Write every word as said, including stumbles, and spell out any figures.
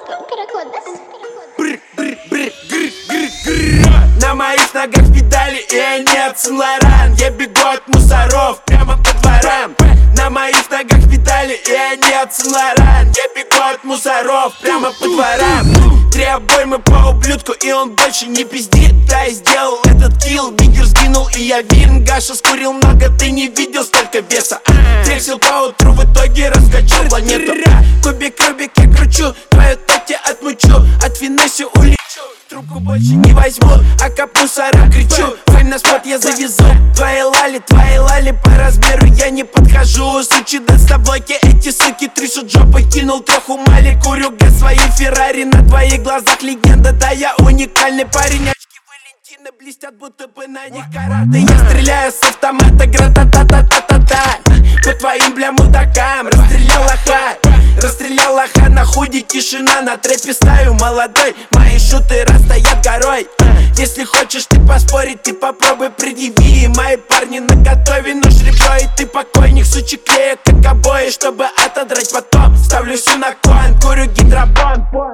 Бр, бр, бр, гр, гр, гр. На моих ногах педали и они от Сен-Лоран. Я бегу от мусоров прямо по дворам. На моих ногах педали и они от Сен-Лоран. Я бегу от мусоров прямо по дворам. Три обоймы по ублюдку и он больше не пиздит. Да, я сделал этот килл, бигер сгинул и я виден. Гаша скурил много, ты не видел столько веса. Трексил по утру, в итоге раскачал планету. Кубик, рубик, я кручу, твою тати отмучу. От финесси улечу, трубку больше не возьму, а кап мусора кричу. Фейм на спот я завезу. Твои лали, твои лали по размеру я не подхожу. Сучи донстоблоки, эти суки трясут жопой. Кинул троху мали, курю газ своей Феррари. На твоих глазах легенда, да я уникальный парень. Очки Валентина блестят, будто бы на них караты. Я стреляю с автомата, гра-та-та-та-та-та-та. По твоим, бля, мудакам расстрелял лоха. Расстрелял лоха на худи, тишина на трэпе стаю молодой. Мои шутеры стоят горой. Если хочешь ты поспорить, ты попробуй предъяви. Мои парни наготове, нож ребро и ты покойник. Сучи клеят как обои, чтобы отодрать потом. Ставлю все на кон, курю гидробон.